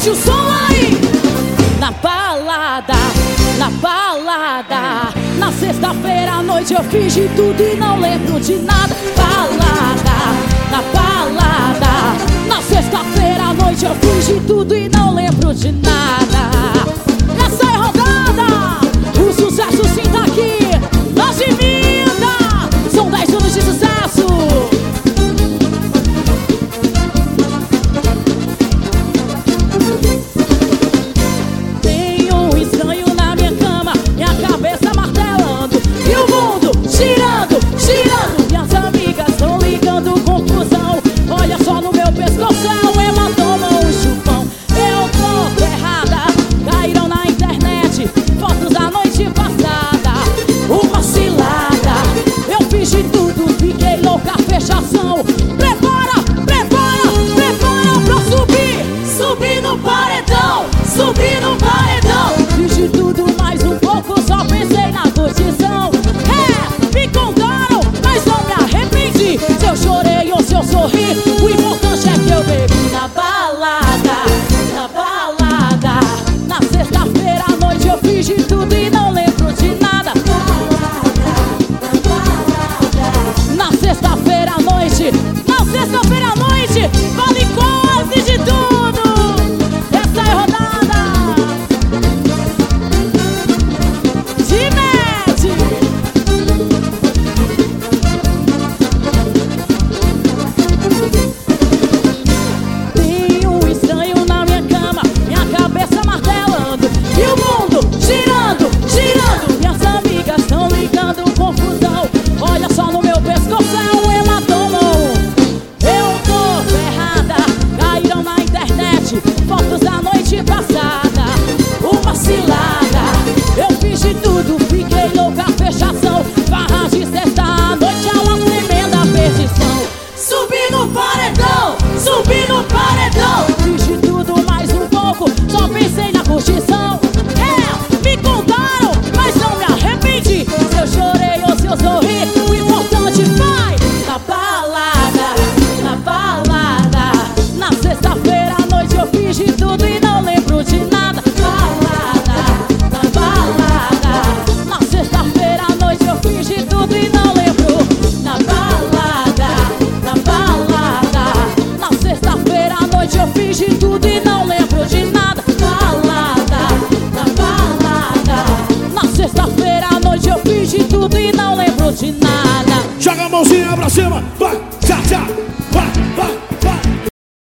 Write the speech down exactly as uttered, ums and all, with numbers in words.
Mete o som aí. Na balada, na balada, na sexta-feira à noite eu fiz de tudo e não lembro de nada. Balada, na balada, na sexta-feira à noite eu fiz de tudo e não lembro de nada. Essa é a rodada, o sucesso sim tá aqui. As de vida, são dez anos de sucesso. Tem um estranho na minha cama, minha cabeça martelando e o mundo girando, girando. Minhas amigas estão ligando confusão. Olha só no meu pescoço, é um hematoma, um chupão. Eu tô errada, caíram na internet fotos da noite passada. Uma cilada, eu fiz de tudo, fiquei louca, fechação. Prepara, prepara, prepara pra subir. Subir no paredão, subir no paredão. Fiz de tudo mais um pouco, só pensei na curtição. É, me contaram, mas não me arrependi. Se eu chorei ou se eu sorri, o importante é que eu bebi na balada, na balada. Na sexta-feira à noite eu fiz de tudo e não lembro de nada. Na sexta-feira à noite, na sexta-feira à noite, vale quase de tudo. Essa é a rodada. Se mete. Tem um estranho na minha cama, minha cabeça martelando e o mundo girando, girando. Minhas amigas estão ligando confusão. Olha só no meu pescoço, é um hematoma. Eu tô ferrada, caíram na internet fotos da noite passada. Uma cilada, eu fiz de tudo, fiquei louca, fechação. Farra de sexta à noite é uma tremenda perdição. Subi no paredão, subi no paredão. Fiz de tudo mais um pouco, só pensei na curtição. É, me contaram, mas não me arrependi. Se eu chorei ou se eu sorri, o importante vai. Na balada, na balada, na sexta-feira à noite eu fiz de tudo e não lembro de nada. Balada, na balada, na sexta-feira à noite eu fiz de tudo e não lembro. Na balada, na balada, na sexta-feira à noite eu fiz de tudo e não lembro de nada. Balada, na balada, na sexta-feira à noite eu fiz de tudo e não lembro de nada. Joga a mãozinha pra cima, vai!